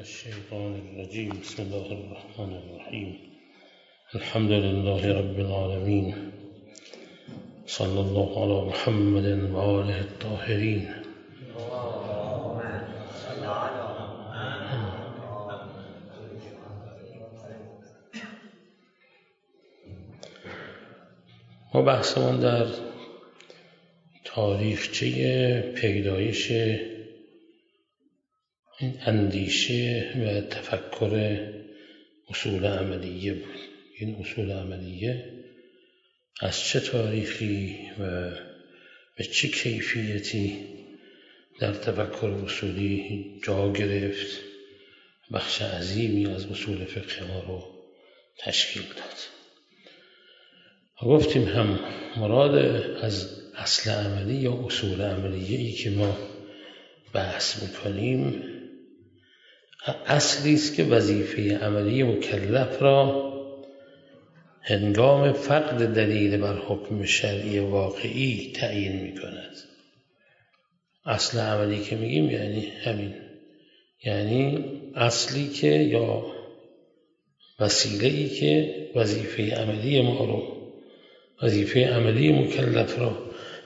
الشيطان الرجيم بسم الله الرحمن الرحيم الحمد لله رب العالمين صلى الله على محمد وآله الطاهرين. ما بحثمون در تاریخچه پیدایش این اندیشه و تفکر اصول عملیه بود. این اصول عملیه از چه تاریخی و به چه کیفیتی در تفکر اصولی جا گرفت، بخش عظیمی از اصول فقه ما رو تشکیل داد. گفتیم هم مراد از اصل عملی یا اصول عملیه‌ای که ما بحث میکنیم اصلی است که وظیفه عملی مکلف را هنگام فقد دلیل بر حکم شرعی واقعی تعیین میکند. اصل عملی که میگیم یعنی همین، یعنی اصلی که یا وسیله‌ای که وظیفه عملی ما رو، وظیفه عملی مکلف را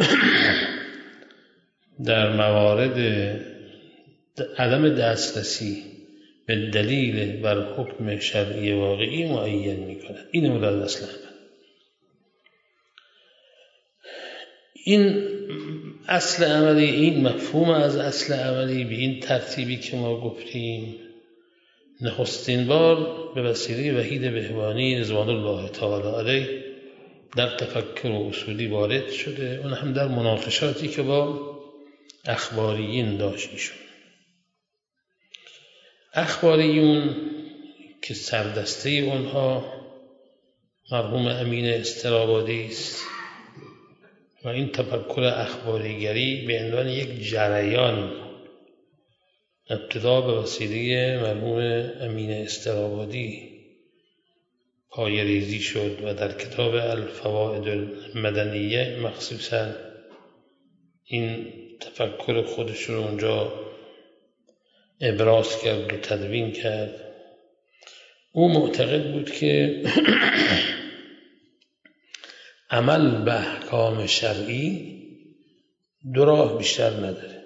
در موارد عدم دسترسی به دلیل بر حکم شرعی واقعی معین می‌کند. این مراد اصل عمل. این اصل عملی، این مفهوم از اصل عملی به این ترتیبی که ما گفتیم نخستین بار به وسیله وحید بهبانی رضوان الله تعالی علیه در تفکر اصولی وارد شده، اون هم در مناقشاتی که با اخباریین داشت ایشون. اخباریون که سردسته اونها مرحوم امین استرابادی است و این تفکر اخباریگری به عنوان یک جریان ابتدا به وسیله مرحوم امین استرابادی پایه‌ریزی شد و در کتاب الفوائد المدنیه مخصوصا این تفکر خودش رو اونجا ابراز کرد و تدوین کرد. او معتقد بود که عمل به احکام شرعی دو راه بیشتر نداره،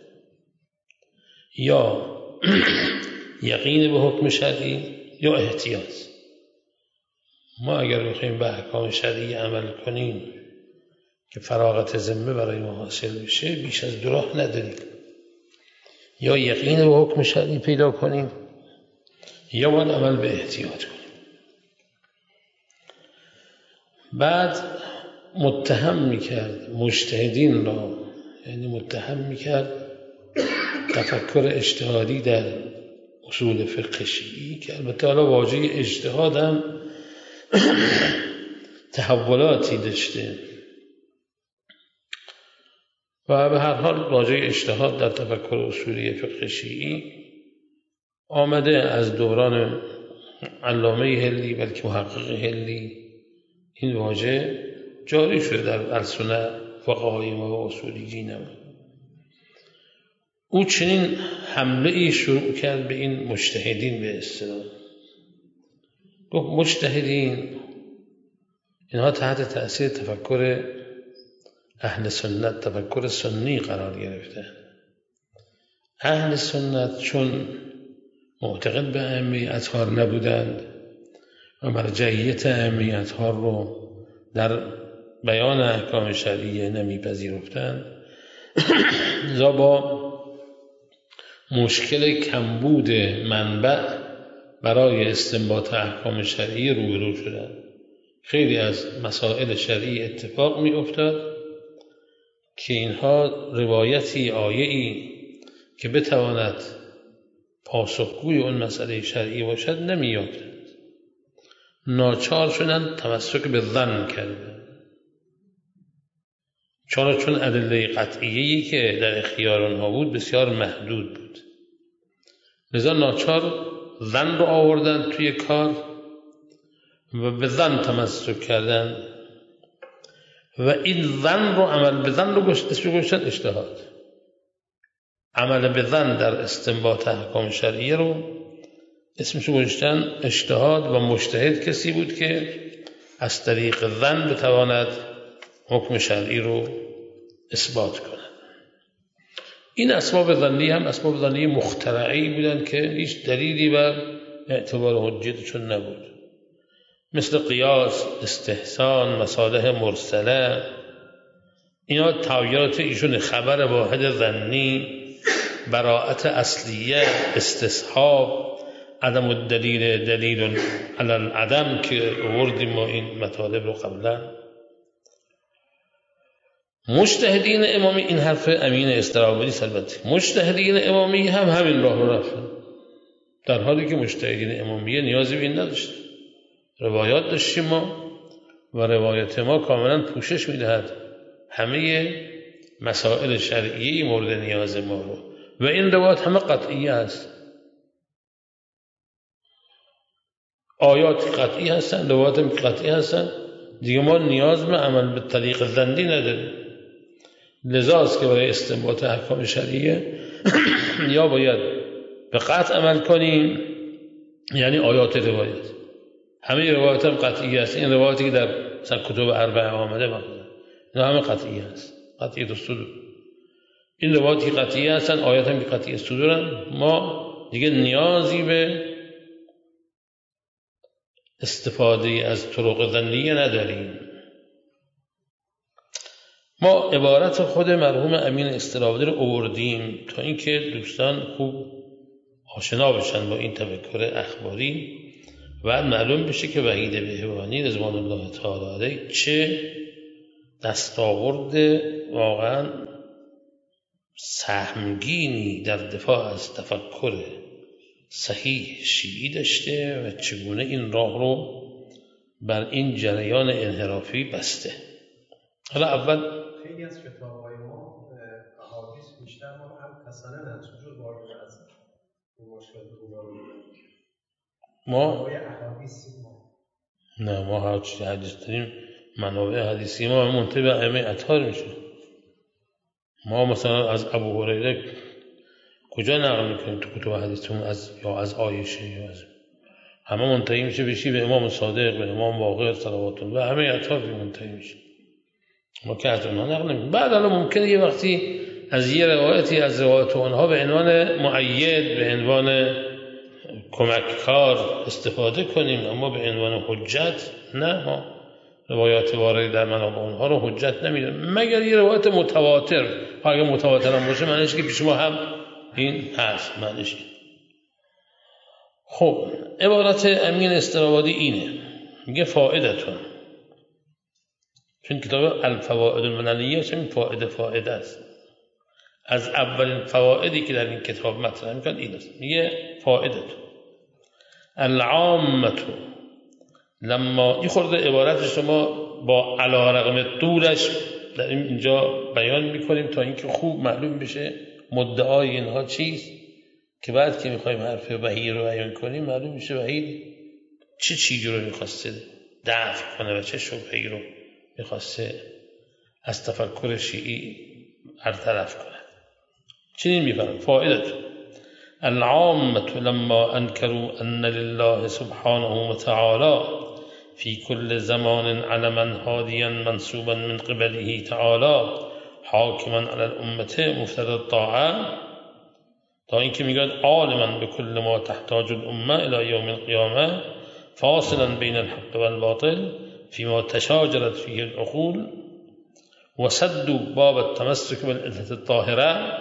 یا یقین به حکم شرعی یا احتیاط. ما اگر بخوایم به احکام شرعی عمل کنیم که فراغت ذمه برای ما حاصل بشه، بیش از دو راه نداریم، یا یقین به حکم شرعی پیدا کنیم یا باید عمل به احتیاط کنیم. بعد متهم میکرد مجتهدین را، یعنی متهم میکرد تفکر اجتهادی در اصول فقه شیعی که البته حالا واژه اجتهاد هم تحولاتی داشته و به هر حال واژه اجتهاد در تفکر اصولی فقه شیعی آمده از دوران علامه هلی، بلکه محقق هلی این واژه جاری شده در السنه فقهای ما و اصولیین ما. او چنین حمله ای شروع کرد به این مجتهدین، به اصطلاح گفت مجتهدین اینها تحت تأثیر تفکر اهل سنت، تفکر سنی قرار گرفته. اهل سنت چون معتقد به ائمه اطهار نبودند و مرجعیت ائمه اطهار رو در بیان احکام شرعی نمیپذیرفتند، لذا با مشکل کمبود منبع برای استنباط احکام شرعی روبرو شدند. خیلی از مسائل شرعی اتفاق می افتاد که اینها روایتی، آیه‌ای که بتواند پاسخگوی اون مسئله شرعی باشد نمی یافتند. ناچار شدند تمسک به ظن کردند، چون ادله قطعیه‌ای که در اختیار آنها بود بسیار محدود بود، لذا ناچار ظن رو آوردند توی کار و به ظن تمسک کردند و این ظن رو، عمل به ظن رو گذاشتن اجتهاد. عمل به ظن در استنباط احکام شرعیه رو اسمش گذاشتن اجتهاد و مجتهد کسی بود که از طریق ظن بتواند حکم شرعی رو اثبات کند. این اسباب ظنی هم اسباب ظنی مخترعی بودند که هیچ دلیلی بر اعتبار حجتشون نبود، مثل قیاس، استحسان، مصالح مرسله. اینا تغییرات ایشون خبر واحد ظنی، براءت اصلیه، استصحاب، عدم الدلیل، دلیل علی العدم که آوردیم ما این مطالب رو قبلا. مجتهدین امامی، این حرف امین استرابادی البته، مجتهدین امامی هم همین راه رو رفتن، در حالی که مجتهدین امامیه نیازی به این نداشت. روایات داشتیم ما و روایت ما کاملا پوشش میدهد همه مسائل شرعی مورد نیاز ما رو، و این روایات همه قطعی است. آیات قطعی هستن، روایات هم قطعی هستن، دیگه ما نیاز به عمل به طریق ظنی نداریم. لذاست که برای استنباط احکام شرعیه یا باید به قطع عمل کنیم، یعنی آیات روایت، همه روایات هم قطعی است. این روایاتی که در کتب اربعه آمده اینا همه قطعی است، قطعی الصدور. این روایاتی که قطعی هستن، آیات هم قطعی الصدورن، ما دیگه نیازی به استفاده از طرق ظنیه نداریم. ما عبارت خود مرحوم امین استرابادی رو آوردیم تا اینکه دوستان خوب آشنا بشن با این تفکر اخباری و معلوم بشه که وحید بهبهانی رضوان الله تعالی علیه چه دستاورد واقعا سهمگینی در دفاع از تفکر صحیح شیعی داشته و چگونه این راه رو بر این جریان انحرافی بسته. حالا اول خیلی از کتاب‌های ما احادیث بیشتر ما هم حسنن از جور وارد از مشکلات رو ما احادیث نه، ما هرچی حدیث داریم منابع حدیثی ما منتهی به ائمه اطهار میشه. ما مثلا از ابو هریره کجا نقل میکنیم تو کتب حدیثمون، یا از عایشه، یا از همه منتهی میشه بشی به امام صادق، به امام باقر صلوات الله، و همه اطهار منتهی میشه. ما که از اونها نقل نمیکنیم. بعد الان ممکنه یه وقتی از یه روایتی از روایت اونها به عنوان مؤید، به عنوان کمککار استفاده کنیم، اما به عنوان حجت نه. ما روایات وارد در منابع اونها رو حجت نمیدونیم مگر یه روایت متواتر. اگه متواتر هم باشه معنیش که پیش ما هم این هست، معنیش. خب عبارت امین استرابادی اینه، میگه فائدتون، چون کتاب الفوائد المنلیه چون فائده است، از اولین فوائدی که در این کتاب مطرح میکنه این است. میگه فائدتون العامة لما، این خورده عبارت شما با علی رغم طولش در اینجا بیان میکنیم تا اینکه خوب معلوم بشه مدعای اینها چیست، که بعد که میخوایم حرف وحی رو بیان کنیم معلوم میشه وحی چه چیزی رو میخواسته دفع کنه و چه شبهه‌ای رو میخواسته از تفکر شیعی برطرف کنه. چنین میفرماید فائدت العامة لما انكروا ان لله سبحانه وتعالى في كل زمان علما هاديا منصوبا من قبله تعالى حاكما على الامة مفتدى الطاعة، تا اینکه میگه عالما بكل ما تحتاج الامة الى يوم القيامة فاصلا بين الحق والباطل فيما تشاجرت فيه العقول وسدوا باب التمسك بالعلة الطاهرة.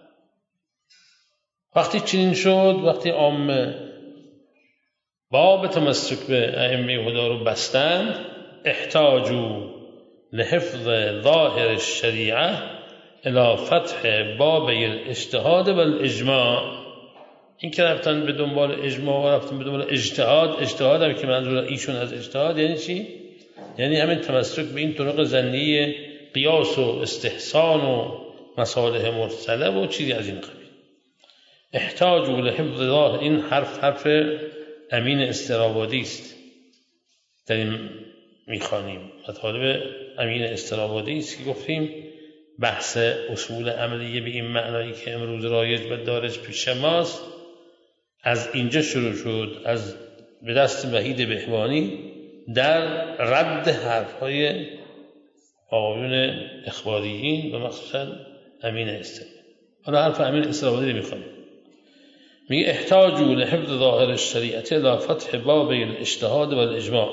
وقتی چنین شد، وقتی عامه باب تمسک به ائمه هدا رو بستند، احتاجوا لحفظ ظاهر الشریعه الى فتح باب الاجتهاد والاجماع. این که رفتن به دنبال اجماع و رفتن به دنبال اجتهاد هم که منظور ایشون از اجتهاد یعنی چی؟ یعنی همین تمسک به این طرق ظنی قیاس و استحسان و مصالح مرسله و چیزی از این قبیل. احتاجوا لحفظ ظاهر، این حرف امین استرابادی است، در این میخوانیم مطالب امین استرابادی است که گفتیم بحث اصول عملیه به این معنایی که امروز رایج و دارج پیش ماست از اینجا شروع شد، از به دست وحید بهبانی در رد حرفهای آقایون اخباریین و مخصوصا امین استرابادی. حالا حرف امین استرابادی میخوام، میگه احتاجوا لحفظ ظاهر الشریعة الى فتح بابی الاجتهاد والاجماع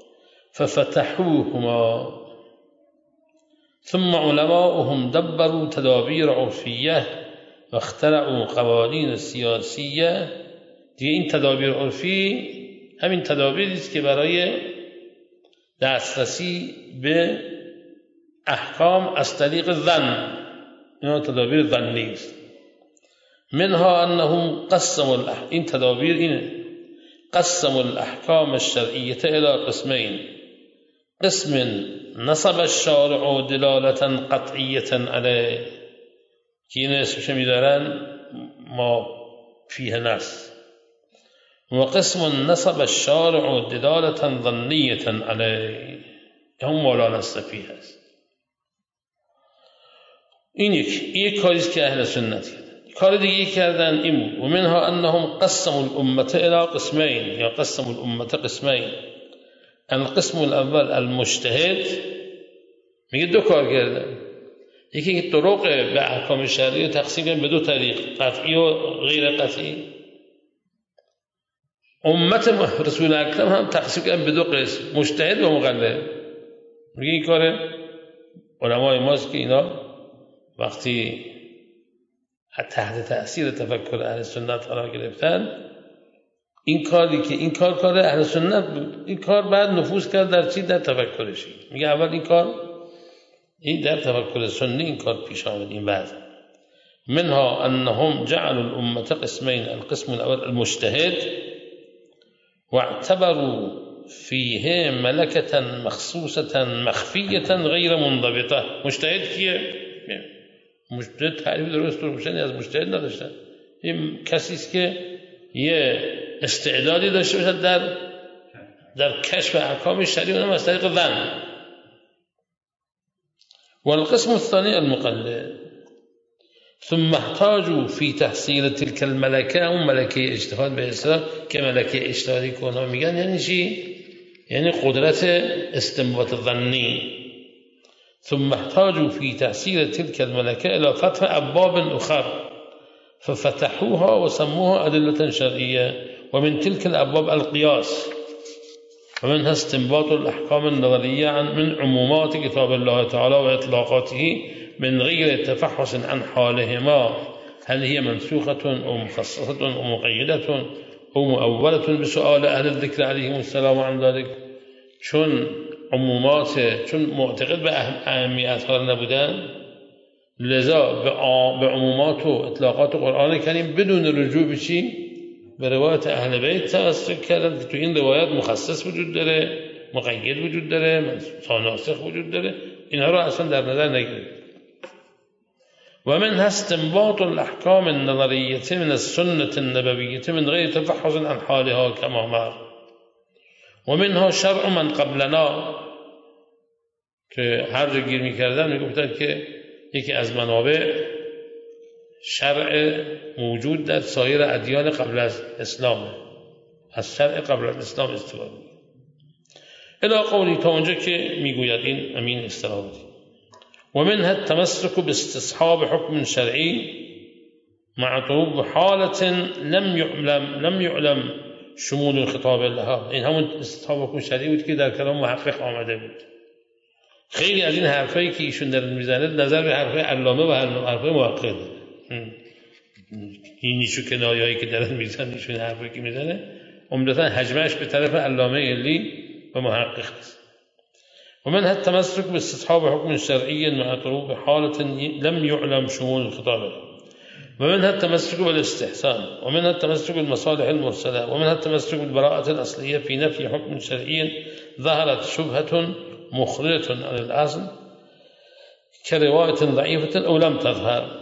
ففتحوهما ثم علماؤهم دبروا تدابیر عرفیه و اخترعوا قوانین سیاسیه. دیگه این تدابیر عرفی همین تدابیری است که برای دسترسی به احکام از طریق ظن، اینا تدابیر ظنی است. منها انهم قسموا این تدابیر اینه، قسموا الاحکام الشرعیه الى قسمین، قسم نصب الشارع دلالة قطعیه علیه که این اسمش میدارن ما فیه نص، و قسم نصب الشارع دلالة ظنیه علیه هم مولانا الصفی هست. این یک کاریست که اهل سنت کردن. کار دیگه کردن این بود، و منها انهم قسموا الامه الى قسمین، یا قسموا الامه قسمین. القسم الاول المجتهد، میگه دو کار کردن، یکی که طرق به احکام شرعی تقسیم کردن به دو طریق، قطعی و غیر قطعی. امت رسول اکرم هم تقسیم کردن به دو قسم، مجتهد و مقلد. میگه این کار علمای ماست که اینا وقتی تحت تأثیر تفکر اهل سنت قرار گرفتن، این کاری که این کار اهل سنت بود، این کار بعد نفوذ کرد در چی؟ در تفکرشی. میگه اول این کار این در تفکر سنی این کار پیش آمد. این بعد منها انهم جعلوا الامه قسمین، القسم الاول المجتهد واعتبروا فيه ملكة مخصوصة مخفية غير منضبطة. مجتهد کیه؟ مجتهد تعریف درست روشنی از مجتهد نداشتن. این کسی است که یه استعدادی داشته باشه در کشف احکام شرعی، اونم از طریق ظن. والقسم الثاني المقلد، ثم احتاجوا في تحصيل تلك الملكه، اون ملکه اجتهاد به اصطلاح که ملکه اجتهادی که اونها میگن یعنی چی؟ یعنی قدرت استنباط ظنی. ثم احتاجوا في تحصيل تلك الملكه الى فتح ابواب اخر ففتحوها وسموها ادله شرعيه، ومن تلك الابواب القياس، ومنها استنباط الاحكام النظريه من عمومات كتاب الله تعالى واطلاقاته من غير تفحص عن حالهما هل هي منسوخه او مخصصه او مقيده او مؤوله بسؤال اهل الذكر عليهم السلام عن ذلك. چون معتقد به اهمیت ها نبودن، لذا به عمومات و اطلاقات قرآن کریم بدون رجوع به چی؟ به روایت اهل بیت توسط کردن که تو این روایت مخصص وجود داره، مقید وجود داره، ناسخ وجود داره، اینها را اصلا در نظر نگرفت. و من استنباط الاحکام النظریه من السنه النبویه من غیر تفحص عن حالها كما مر، و منها شرع من قبلنا، که هر جا گیر میکردن میگفتن که یکی از منابع شرع موجود در سایر ادیان قبل از اسلام، از شرع قبل از اسلام استفاده می‌کنه. الی قولی، تا اونجا که میگوید این امین استرابادی، و منها التمسك باستصحاب حکم شرعی مع طلوب حالة لم يعلم شمول الخطاب لها. این همون استصحاب حکم شرعی بود که در کلام محقق آمده بود. خیلی از این حرفایی که ایشون داره میزنه نظر به حرفای علامه و حرفای محقق داره. این نیشو کنایه‌ای که داره میزنه، ایشون حرفایی که میزنه عمدتاً حجمش به طرف علامه علی و محقق است. و من التمسك باستصحاب حكم شرعي مع طلوب حالة لم يعلم شمول الخطاب، ومنها التمسك بالاستحسان، ومنها التمسك بالمصالح المرسلة، ومنها التمسك بالبراءة الأصلية في نفي حكم شرعي ظهرت شبهة مخرجة عن الأصل كرواية ضعيفة أو لم تظهر.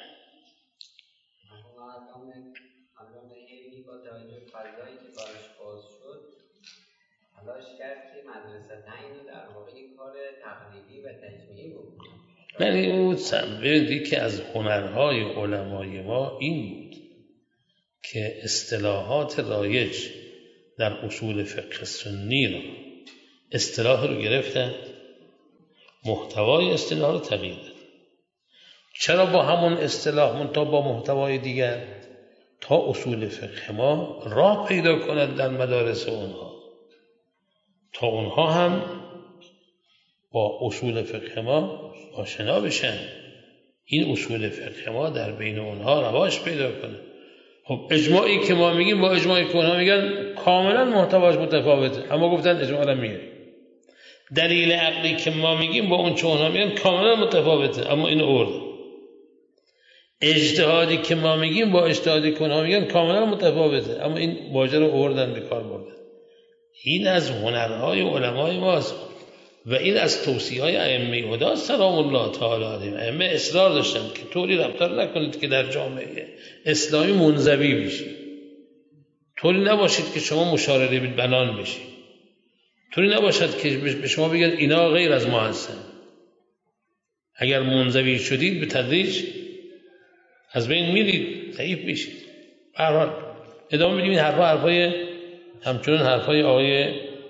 من این بودم ببینید که از هنرهای علمای ما این بود که اصطلاحات رایج در اصول فقه سنی رو اصطلاح رو گرفتن، محتوای اصطلاح رو تغییر دادن. چرا با همون اصطلاح منتها با محتوای دیگر؟ تا اصول فقه ما راه پیدا کند در مدارس اونها، تا اونها هم با اصول فقه ما آشنا بشن، این اصول فقه ما در بین اونها رواج پیدا کنه. خب اجماعی که ما میگیم با اجماعی که اونها میگن کاملا محتواش متفاوته، اما گفتن اجماع رو میاریم. دلیل عقلی که ما میگیم با اون چه اونها میگن کاملا متفاوته، اما این ارد. اجتهادی که ما میگیم با اجتهادی که اونها میگن کاملا متفاوته، اما این واژه رو آوردن به کار بردن. این از هنرهای علمای ماست و این از توصیه‌های ائمه هدی سلام الله تعالی علیهم. ائمه اصرار داشتن که طوری رفتار نکنید که در جامعه اسلامی منزوی بشید، طوری نباشید که شما مشارره بالبنان بشید، طوری نباشد که به شما بگن اینا غیر از ما هستن. اگر منزوی شدید به تدریج از بین میرید، ضعیف میشید. به هر حال ادامه بدیم. این حرفای همچنان حرفای آقای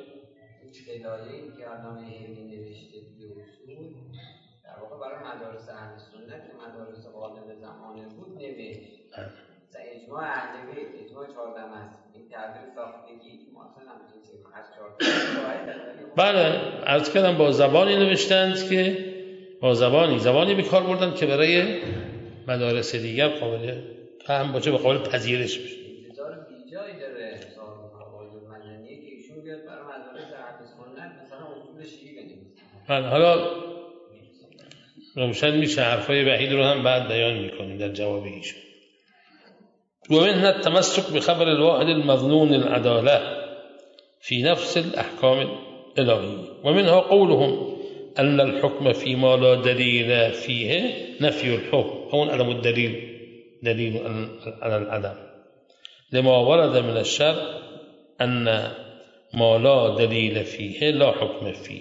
در واقع برای مدارس اهل سنت که مدارس غالب زمانه بود نوشت. اجماع اهل بیت، اجماع 14 است. این تعبیر ساختگی که ما اصلا نمی‌تونیم از 14 بله عرض کردم با زبانی نوشتند که با زبانی به کار بردن که برای مدارس دیگر قابل فهم باشه و قابل پذیرش بشه. انتظار بیجایی داره صاحب مقاله مدنی که ایشون بیاد برای مدارس اهل سنت مثلا اصول شیعی بنویسه. حالا روشن میشه، حرفای وحید رو هم بعد بیان میکنیم در جواب ایشون. ومنها التمسك بخبر الواحد المظنون العدالة في نفس الأحكام الإلهية، ومنها قولهم أن الحكم فيما لا دليل فيه نفي الحكم، هون عدم الدليل دليل على العدم، لما ورد من الشرع أن ما لا دليل فيه لا حكم فيه،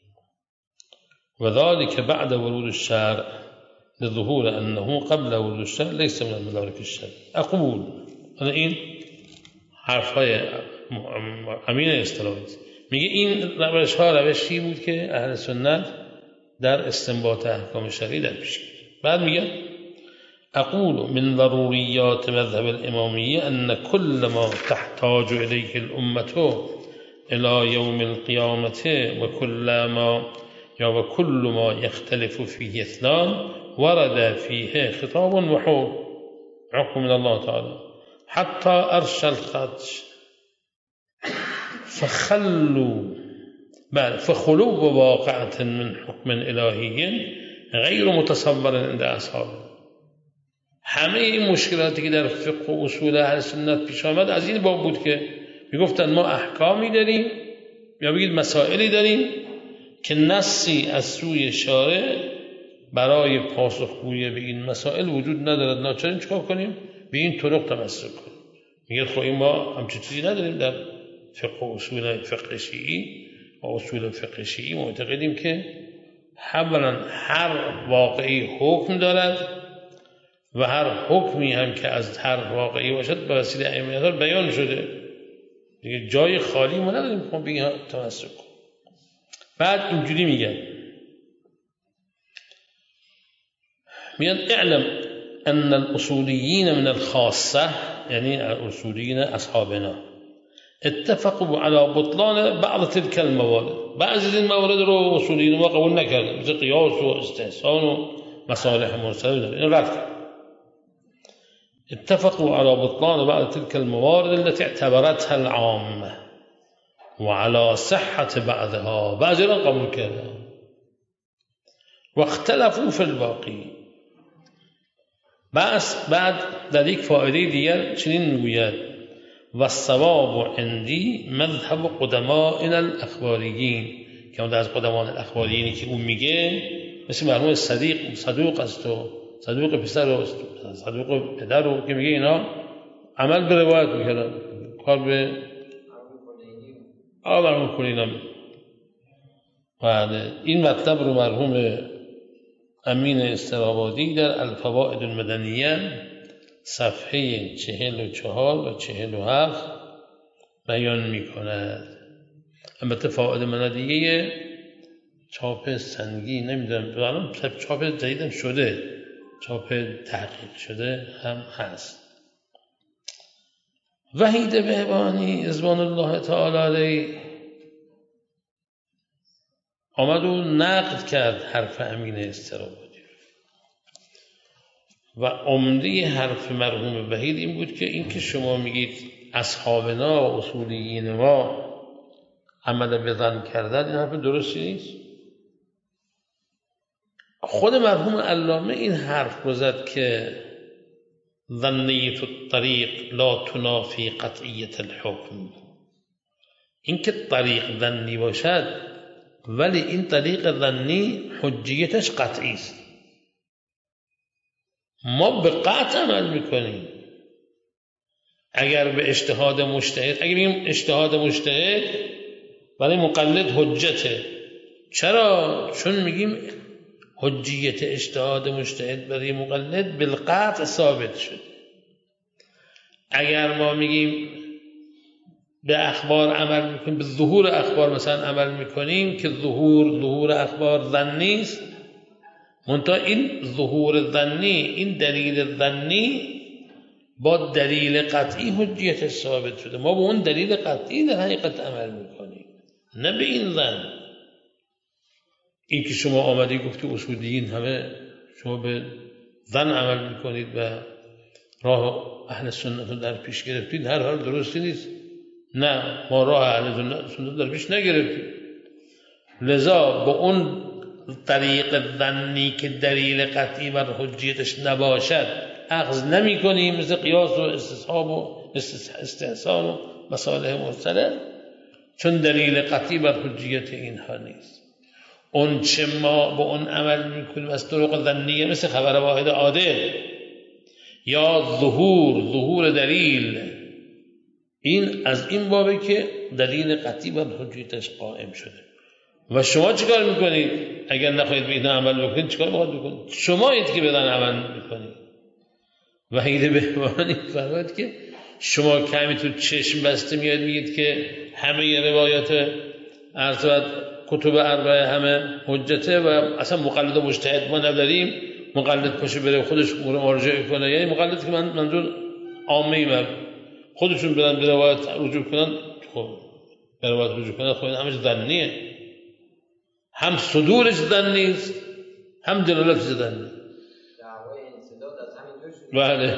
وذلك بعد ورود الشرع لظهور أنه قبل ورود الشرع ليس من المدارك الشرع. أقول أنا این حرفهای امین اصطلاحی میگه این روش ها روشی بود که اهل سنت در استنباط احکام شرعی در پیش گرفت. بعد میگه أقول من ضروريات مذهب الإمامية أن كل ما تحتاج إليه الأمة إلى يوم القيامة وكل ما يختلف فيه اثنان ورد فيه خطاب وحكم من الله تعالى حتى أرشى الخدش فخلو واقعة من حكم إلهي غیر متصور عند اصحابه. همه این مشکلاتی که در فقه و اصول اهل سنت پیش آمد از این باب بود که میگفتن ما احکامی داریم یا بگید مسائلی داریم که نصی از سوی شارع برای پاسخگویی به این مسائل وجود ندارد، ناچاریم چیکار کنیم؟ به این طرق تمسک کنیم. میگه خب این ما همچین چیزی نداریم در فقه و اصول فقه شیعی و اصول فقه شیعی معتقدیم که اولا هر واقعی حکم دارد و هر حکمی هم که از هر واقعی باشد به وسیله ائمه بیان شده، دیگه جای خالی ما نداریم که به این تمسک کنیم. بعد اینجوری میگن اعلم ان الاصوليين من الخاصه، یعنی الاصوليين اصحابنا، اتفقوا على بطلان بعض تلك الموارد. بعض از این موارد رو اصولیین ما قبول نکردن، مثل قیاس و استحسان و مصالح مرسله، این رد کرد. اتفقوا على بطلان بعض تلك الموارد التي اعتبرتها العامة وعلى صحة بعضها، بعضی را قبول کردن. واختلفوا في الباقی. بعد در یک فائده دیگر چنین میگوید و الصواب عندي مذهب قدماء الاخباریین، که اون از قدمان الاخباریینی که اون میگه مثل مرحوم صدوق است و صدوق پسر و صدوق پدر رو که میگه اینا عمل به روایت میکردن، کار به مرحوم کلینی. بعد این مطلب رو مرحوم امین استرابادی در الفوائد المدنیه صفحه 44 و 47 بیان می کند. البته فوائد منادیه چاپ سنگی نمیدونم، الان چاپ جدیدم شده، چاپ تحقیق شده هم هست. وحید بهبانی رضوان الله تعالی علیه آمد و نقد کرد حرف امین استرابادی و عمده حرف مرحوم وحید این بود که این که شما میگید اصحابنا و اصولیین ما عمل به ظن کردن، این حرف درستی نیست. خود مرحوم علامه این حرف رو زد که ظنیت الطریق لا تنافی قطعیت الحکم، این که طریق ظنی باشد ولی این طریق ظنی حجیتش قطعی است. ما به قطع عمل میکنیم. اگر به اجتهاد مجتهد، اگر بگیم اجتهاد مجتهد برای مقلد حجته، چرا؟ چون میگیم حجیت اجتهاد مجتهد برای مقلد بالقطع ثابت شده. اگر ما میگیم به اخبار عمل میکنیم، به ظهور اخبار مثلا عمل میکنیم که ظهور اخبار ظنی است، منتها این ظهور ظنی، این دلیل ظنی با دلیل قطعی حجیت ثابت شده. ما به اون دلیل قطعی در حقیقت عمل میکنیم، نه به این ظن. این که شما آمدی گفتی اصولیین همه شما به ظن عمل میکنید و راه اهل سنت رو در پیش گرفتید، هر حال درستی نیست. نه، ما راه اهل سنت در پیش نگرفتیم، لذا به اون طریق ظنی که دلیل قطعی بر حجیتش نباشد اخذ نمی کنیم، مثل قیاس و استصحاب و استحسان و مصالح مرسله، چون دلیل قطعی بر حجیت اینها نیست. اون چه ما به اون عمل میکنیم از طرق ظنیه، مثل خبر واحد عادل یا ظهور دلیل، این از این بابه که دلیل قطعی بر حجیتش قائم شده. و شما چیکار میکنید؟ اگر نخواهید به این عمل بکنید چیکار میخواید بکنید؟ شما اید که بدن عمل میکنید. وحید بهبانی فرمود که شما کمی تو چشم بسته میاد میگید که همه روایات ارزوات کتب اربعه همه حجته و اصلا مقلد و مجتهد ما نداریم، مقلد پاشه بره خودش مراجعه کنه، یعنی مقلد که منظور عامه مردم خودشون برن به روایت رجوع کنن، خب به روایت رجوع کنن، خب این همش ظنیه، هم صدورش ظنی است هم دلالتش ظنی. بله،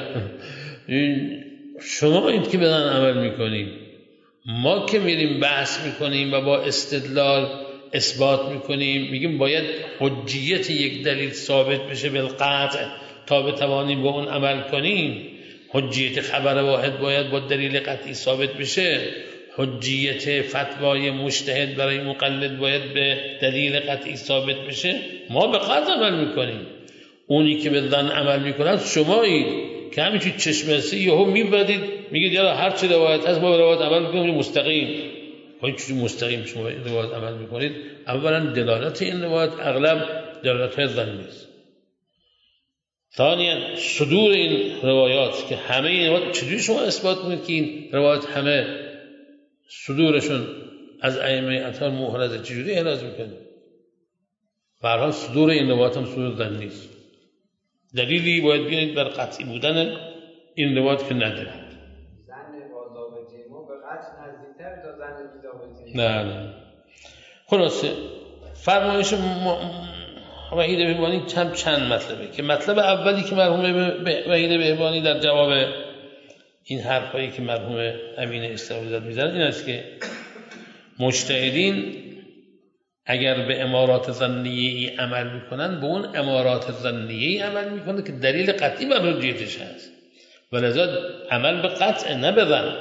شما این که بدن عمل میکنیم، ما که میریم بحث میکنیم و با استدلال اثبات میکنیم، میگیم باید حجیت یک دلیل ثابت بشه بالقطع تا بتوانیم با اون عمل کنیم. حجیت خبر واحد باید با دلیل قطعی ثابت بشه، حجیت فتوای مجتهد برای مقلد باید به دلیل قطعی ثابت بشه. ما به قطع عمل میکنیم. اونی که به ظن عمل میکنند شمایی که همینجوری چشم بسته یهو میبرید میگید یالا هر چه روایت هست ما به روایت عمل میکنیم مستقیم. خب چجوری مستقیم شما به روایت عمل میکنید؟ اولا دلالت این روایت اغلب دلالت ظنی است. ثانیا صدور این روایات که همه این روایات چجوری شما اثبات میکنید که این روایات همه صدورشون از ائمه اطهار محرزه؟ چجوری احراز میکنید؟ به هر حال صدور این روایات هم صدور ظنی است. دلیلی باید بیانید بر قطعی بودن این روایت که نداره. زن با ضابطه ما به قطع نزدیکتر تا زن بی ضابطه. نه. خلاصه فرمایش وحید بهبانی چند مطلبه که مطلب اولی که مرحوم وحید بهبانی در جواب این حرفایی که مرحوم امین استرابادی میزنه این است که مجتهدین اگر به امارات ظنیه‌ای عمل میکنن به اون امارات ظنیه‌ای عمل میکنه که دلیل قطعی بر حجیتش هست، ولذا عمل به قطع نه به ظن.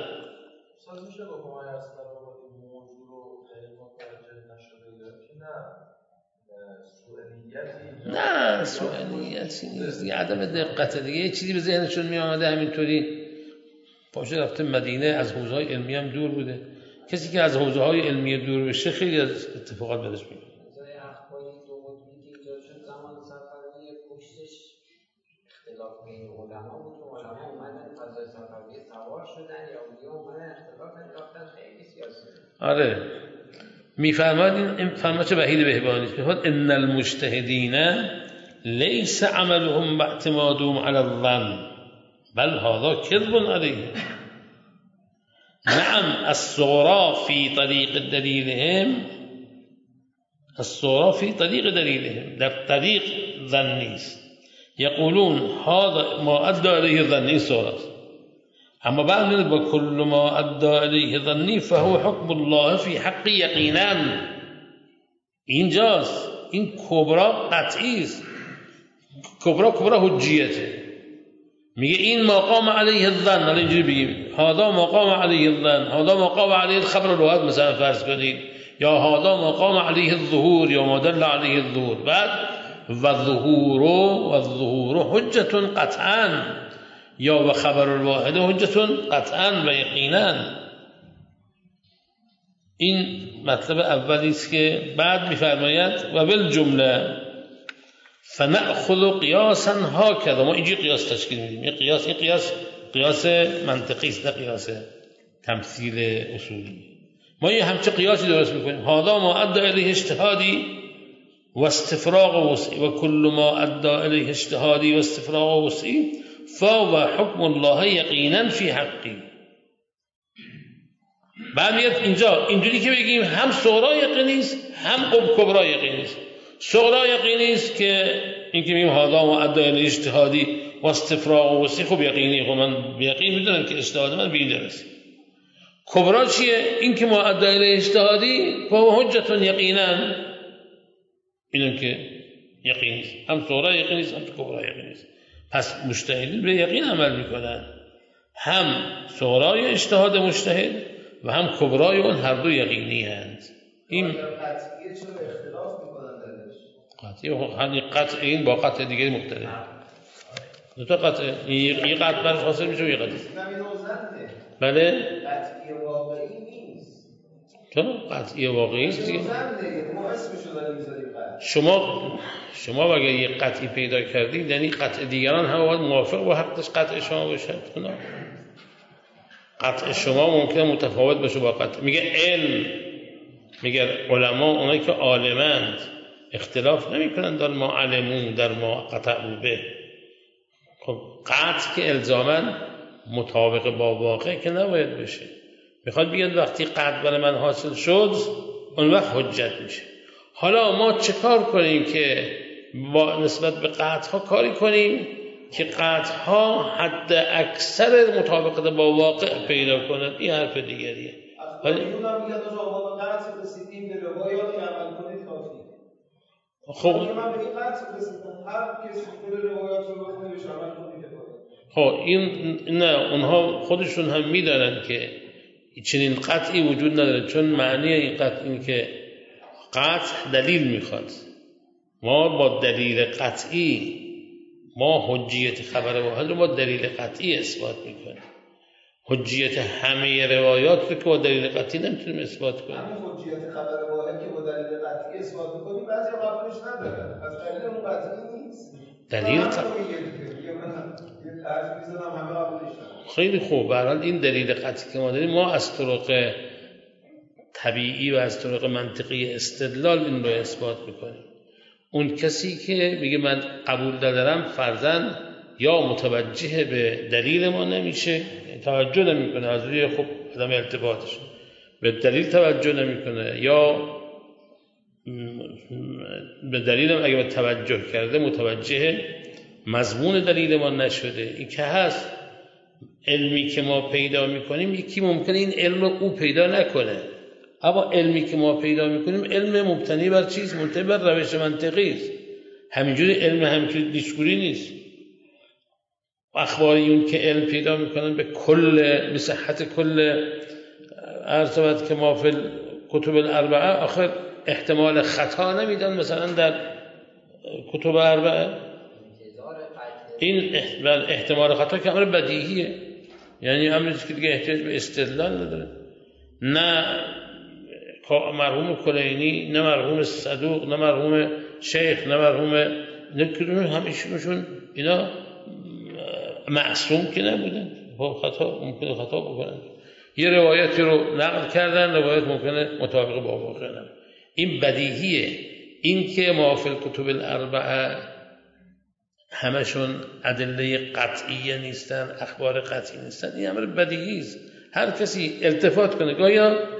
نه سوءنیتی نیست، یه عدم دقت دیگه، یه چیزی به ذهنشون می آمده همینطوری پاشه رفته مدینه، از حوزه‌های علمی هم دور بوده. کسی که از حوزه‌های علمی دور بشه خیلی از اتفاقات بدش میاد. اخباری دو مدتی که ایجاد شد زمان سفری پشتش اختلاف بین علما بود و علما آره میفرماد این فرمایش وحید بهبانی میفرماد ان المجتهدین لیس عملهم باعتمادهم على الظن بل هذا كذب عليهم. نعم الصغرى في طريق دليلهم، الصغرى في طريق دليلهم، در طريق ظنی است. يقولون هذا ما ادى اليه ظنی صغرى، اما بعد با كل ما ادى اليه ظنی فهو حكم الله في حق یقینا. اینجاست این کبرا قطعی است، کبرا حجیته. میگه این مقام علیه الظن، حالا اینجوری بگیم هذا مقام علیه الظن، هذا مقام علیه الخبر الواحد مثلا فرض کنید، یا هذا مقام علیه الظهور یا مدل علیه الظهور. بعد و الظهور حجت قطعا یا و خبر الواحد حجت قطعا و یقینا. این مطلب اولی است که بعد میفرماید و بالجمله فنأخذ قیاسا هکذا، ما اینجوری قیاس تشکیل میدیم. این قیاس منطقی است، نه قیاس تمثیل اصولی. ما یه همچه قیاسی درست میکنیم. هذا ما ادى الیه اجتهادی و استفراغ وسعی و کل ما ادى الیه اجتهادی و استفراغ وسعی فهو حکم الله یقینا فی حقی. بعد میاد اینجا اینجوری که بگیم هم صغرا یقینی است هم کبرا یقینی است. صغرا یقینی است که این که میگیم هذا ما ادى الیه اجتهادی و استفراغ وسعی، خب یقینی، خب من به یقین میدونم که اجتهاد من به این درسه. کبرا چیه؟ این که ما ادى الیه اجتهادی فهو حجت یقینا، اینم که یقینی است، هم صغرا یقینی است هم کبرا یقینی است. پس مجتهدین به یقین عمل میکنن، هم صغرای اجتهاد مجتهد و هم کبرای اون هر دو یقینی هستند. این قطعیه چرا اختلاف میکنن درش؟ قطعی قطع این با قطع دیگه مختلف. دو تا قطع، یه قطع برش حاصل میشه و یه قطع. بله؟ قطعی واقعی نیست. چرا؟ قطعی واقعی نیست دیگه. ما اسمشو داریم میذاریم قطع. شما اگر یه قطعی پیدا کردید یعنی قطع دیگران هم باید موافق با حقش قطع شما باشد. قطع شما ممکنه متفاوت باشه با قطع. میگه علم، میگه علما اونایی که عالمند اختلاف نمیکنن در ما علمون در ما قطعوا به. خب قطع که الزاماً مطابق با واقع که نباید بشه. میخواد بگه وقتی قطع برای من حاصل شد اون وقت حجت میشه. حالا ما چه کار کنیم که با نسبت به قطع ها کاری کنیم که قطع ها حد اکثر مطابقت با واقع پیدا کنند؟ این حرف دیگریه. ولی اونم میگه تو آقا به قطع رسیدیم به روایات که عمل کنید کافیه. خب من به این قطع رسیدم، هر کسی به روایات رو بخونه بهش عمل کنید کافیه. خب این نه، اونها خودشون هم میدانن که چنین قطعی وجود نداره، چون معنی این قطع این که قطع دلیل میخواد. ما با دلیل قطعی ما حجیت خبر واحد رو با دلیل قطعی اثبات میکنیم. حجیت همه روایات رو که با دلیل قطعی نمیتونیم اثبات کنیم. همین حجیت خبر واحد که با دلیل قطعی اثبات میکنیم بعضی قبولش ندارن، پس دلیل اون قطعی نیست. دلیل خیلی خوب. به هر حال این دلیل قطعی که ما داریم، ما از طرق طبیعی و از طرق منطقی استدلال این رو اثبات میکنیم. اون کسی که میگه من قبول ندارم فرضاً یا متوجه به دلیل ما نمیشه، توجه نمیکنه، از روی خب عدم ارتباطش به دلیل توجه نمیکنه، یا به دلیل هم اگه توجه کرده متوجه مضمون دلیل ما نشده. این که هست علمی که ما پیدا میکنیم، یکی ممکنه این علم رو او پیدا نکنه، اما علمی که ما پیدا میکنیم علم مبتنی بر چیز؟ مبتنی بر روش منطقی است. همینجوری علم همینجوری دیسکوری نیست. اخباریون که علم پیدا میکنن به کل بصحت کل ارتباط که ما فی کتب الاربعه، آخر احتمال خطا نمیدن مثلا در کتب اربعه. این احتمال خطا که امر بدیهیه، یعنی امری که دیگه احتیاج به استدلال نداره. نه مرحوم کلینی، نه مرحوم صدوق، نه مرحوم شیخ، نه مرحوم نکرون، همیشونشون اینا معصوم که نبودن، با خطا ممکنه خطا بکنن. یه روایتی رو نقل کردن، روایت ممکنه مطابق با واقع نباشه. این بدیهیه. این که ما فی الکتب الاربعه همشون ادله قطعیه نیستن، اخبار قطعی نیستن، این امر بدیهی است. هر کسی التفات کنه، گاهی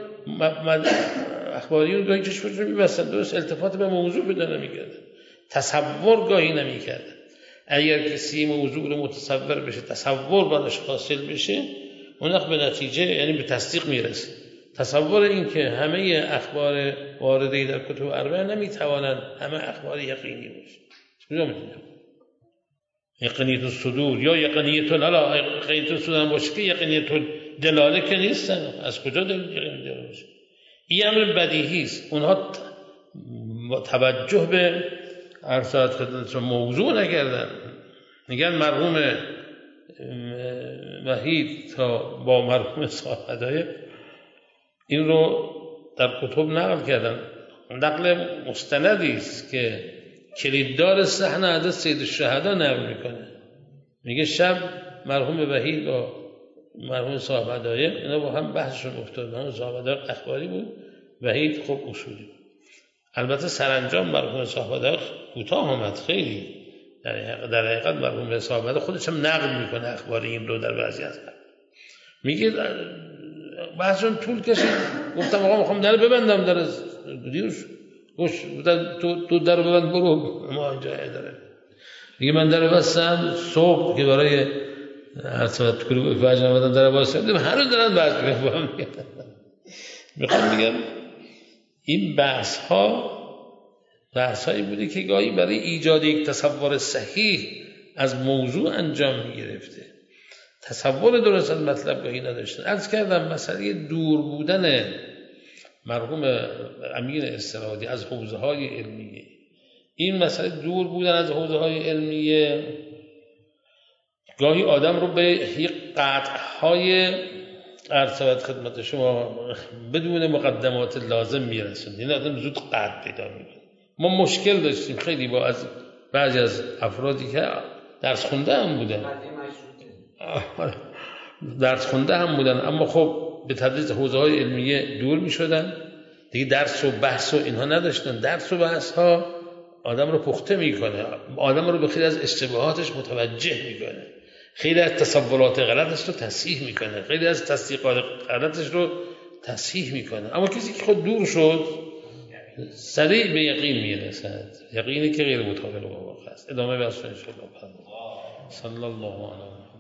اخباریون گاهی چشمشون می‌بستن، درست التفات به موضوع پیدا نمی‌کردن، تصور گاهی نمی‌کردن. اگر کسی موضوع رو متصور بشه، تصور براش حاصل بشه، اون وقت به نتیجه یعنی به تصدیق میرسه. تصور این که همه اخبار وارده در کتب اربعه نمیتوانند همه اخبار یقینی باشه. کجا میتونم؟ یقینیت الصدور یا یقینیت الصدور باشه که یقینیت دلاله که نیستن. از کجا دلاله باشه؟ این امر بدیهی است. اونها توجه به ارشاد خدمت موضوع نکردن. میگن مرحوم وحید تا با مرحوم صاحب هدایق این رو در کتب نقل کردن. نقل مستندی است که کلیددار صحنه حضرت سید الشهدا نقل میکنه. میگه شب مرحوم وحید با مرحوم صاحب هدایق اینا با هم بحثشون افتاد. مرحوم صاحب هدایق اخباری بود، وحید خب اصولی بود. البته سرانجام مرحوم صاحب هدایق کوتاه آمد خیلی. در حقیقت مرحوم صاحب هدایق خودش هم نقل میکنه اخبار این رو در بعضی از میگه بحثشون طول کشید. گفتم آقا میخوام در ببندم، در دیروز گوش تو در ببند برو، ما اینجا داره. میگه من در بستم صبح که برای هر ساعت کلوب فجر آمدم در بستم، هنوز دارن بحث میکنم. میخوام میگم این بحث‌هایی بوده که گاهی برای ایجاد یک تصور صحیح از موضوع انجام میگرفته. تصور درست از مطلب گاهی نداشتن. عرض کردم مسئله دور بودن مرحوم امیر استرادی از حوزه‌های علمیه، این مسئله دور بودن از حوزه‌های علمیه گاهی آدم رو به یک قطع‌های ارتباط خدمت شما بدون مقدمات لازم میرسند. این آدم زود قطع پیدا میکنه. ما مشکل داشتیم خیلی با از بعضی از افرادی که درس خونده هم بودن اما خب به تدریج حوزه‌های علمیه دور میشدن دیگه. درس و بحث و اینها نداشتن. درس و بحث ها آدم رو پخته میکنه، آدم رو به خیلی از اشتباهاتش متوجه میکنه، خیلی از تصورات غلطش رو تصحیح میکنه، خیلی از تصدیقات غلطش رو تصحیح میکنه. اما کسی که خود دور شد سریع به یقین میرسد، یقینی که غیر مطابق با واقع است. ادامه بحث ان شاء الله. صلی الله علیه و